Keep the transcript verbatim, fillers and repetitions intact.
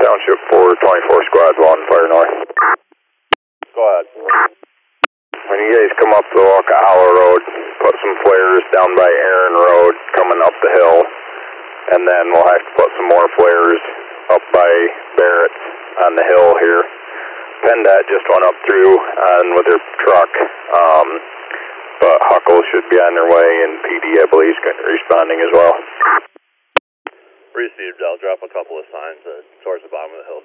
Township four twenty-four Squad one, Fire North. Go ahead. When you guys come up the Walker Hollow Road, put some flares down by Aaron Road coming up the hill, and then we'll have to put some more flares up by Barrett on the hill here. PennDOT just went up through on with their truck, um, but Huckle should be on their way, and P D, I believe, is responding as well. Received. I'll drop a couple of signs uh, towards the bottom of the hill